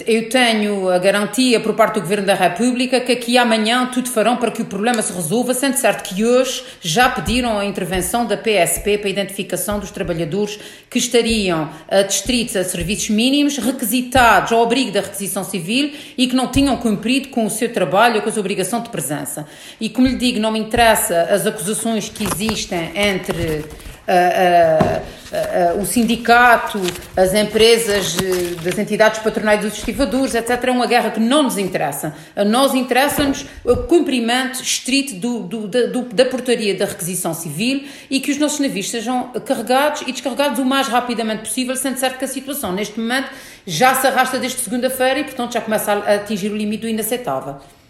Eu tenho a garantia por parte do Governo da República que aqui amanhã tudo farão para que o problema se resolva, sendo certo que hoje já pediram a intervenção da PSP para a identificação dos trabalhadores que estariam adstritos a serviços mínimos, requisitados ao abrigo da requisição civil e que não tinham cumprido com o seu trabalho, com a sua obrigação de presença. E como lhe digo, não me interessa as acusações que existem entre o sindicato, as empresas das entidades patronais dos estivadores, etc. É uma guerra que não nos interessa. A nós interessa-nos o cumprimento estrito da portaria da requisição civil e que os nossos navios sejam carregados e descarregados o mais rapidamente possível, sendo certo que a situação neste momento já se arrasta desde segunda-feira e, portanto, já começa a atingir o limite do inaceitável.